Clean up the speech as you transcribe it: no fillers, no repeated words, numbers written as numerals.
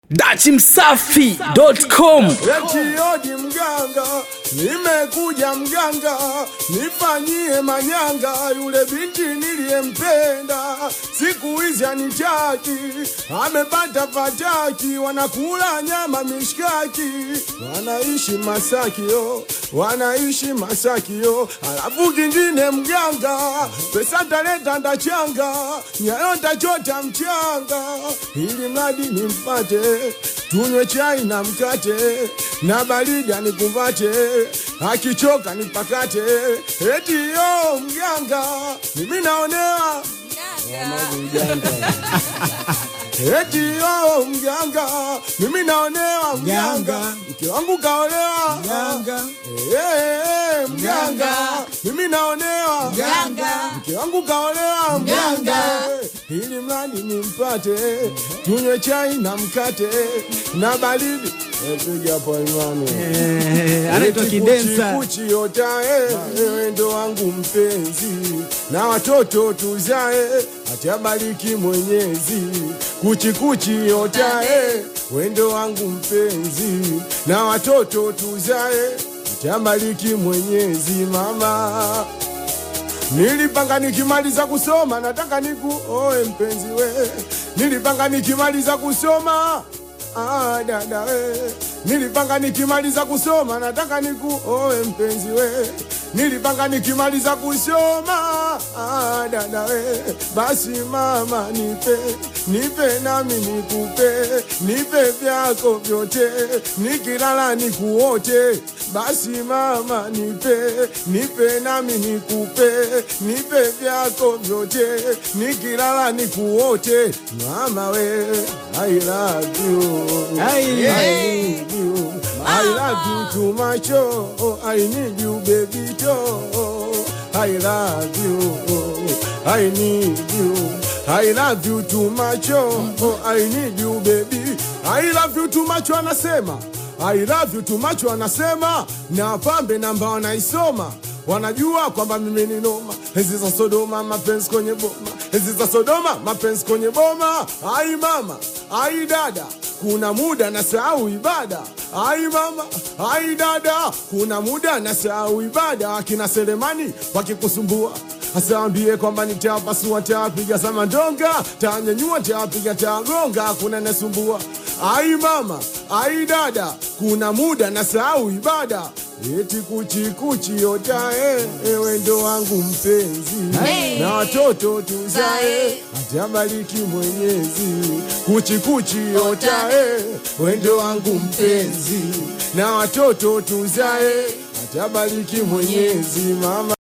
Dachimsafi.com. Eti mganga, nimekuja mganga, nifanyie manyanga, yule binti niliyempenda, siku hizi anitaki, amepata fataki, wanakula nyama mishkaki, wanaishi Masaki yo, wanaishi Masaki yo. Alafu kingine mganga, pesa taleta ndachanga, nyayo tachota mchanga, ili mradi nimpate, tunywe chai na mkate, na baridi nikumbate, akichoka nipakate. Eti yo mganga, mimi naonewa mganga. Eti yo mganga, mimi naonewa mganga, mke wangu kaolewa mganga. Mganga, mimi naonewa mganga, mke wangu kaolewa mganga, ili mradi nimpate, tunywe chai na mkate, na baridi piga hapo imani. Anaitwa Kidensa. Kuchi yotae, ndo wangu mpenzi, na watoto tuzae, atabariki Mwenyezi. Kuchi yotae, wendo wangu mpenzi, na watoto tuzae, atabariki Mwenyezi. Mama, nilipanga nikimaliza kusoma, nataka nikuoe mpenzi we. Nilipanga nikimaliza kusoma, dada we. Nilipanga nikimaliza kusoma, nataka nikuoe mpenzi we. Nilipanga nikimaliza kusoma, dada we. Basi mama nipe nami nikupe, nipe vyako vyote, nikilala nikuote. Basi mama nipe nami nikupe, nipe vyako vyote, nikilala nikuote. Mama we, I love you, I need you, I love you too much, oh, I need you baby too. I love you, I need you, I love you too much, oh, I need you baby. I love you too much wanasema, I love you too much wanasema, na pambe namba wanaisoma, wanajua kwamba mimi ni noma. Hizi za Sodoma mapenzi kwenye boma, hizi za Sodoma mapenzi kwenye boma. Ai mama, ai dada, kuna muda nasahau ibada. Ai mama, ai dada, kuna muda nasahau ibada. Akina Selemani wakikusumbua, asambie kwamba nitapasua, tapiga sama ndonga, tanyanyua, tapiga tagonga, kuna nasumbua. Ai mama, ai dada, kuna muda nasahau ibada. Eti kuchi yotae, wendo wangu mpenzi, na watoto tuzae, atabariki Mwenyezi. Kuchi yotae, wendo wangu mpenzi, na watoto tuzae, atabariki Mwenyezi. Mama